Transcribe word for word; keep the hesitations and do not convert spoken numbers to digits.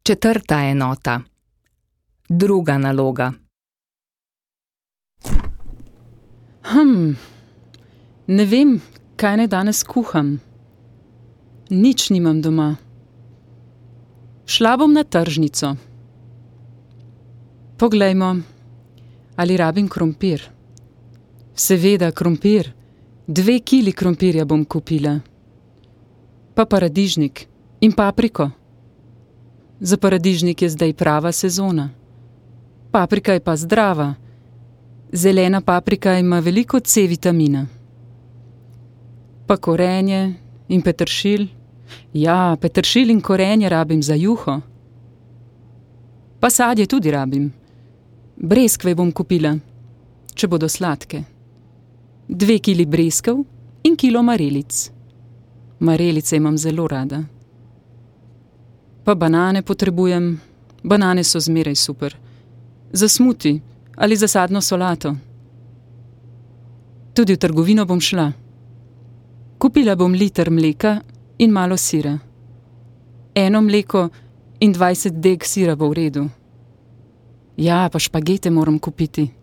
Četrta enota. Druga naloga. Hm, ne vem, kaj naj danes kuham. Nič nimam doma. Šla bom na tržnico. Poglejmo, ali rabim krompir. Seveda, krompir. Dve kili krompirja bom kupila. Pa paradižnik in papriko. Za paradižnik je zdaj prava sezona. Paprika je pa zdrava. Zelena paprika ima veliko C vitamina. Pa korenje in peteršilj. Ja, peteršilj in korenje rabim za juho. Pa sadje tudi rabim. Breskve bom kupila, če bodo sladke. Dve kili breskev in kilo marelic. Marelice imam zelo rada. Pa banane potrebujem. Banane so zmeraj super. Za smuti ali za sadno solato. Tudi v trgovino bom šla. Kupila bom liter mleka in malo sira. Eno mleko in dvajset dek sira bo v redu. Ja, pa špagete moram kupiti.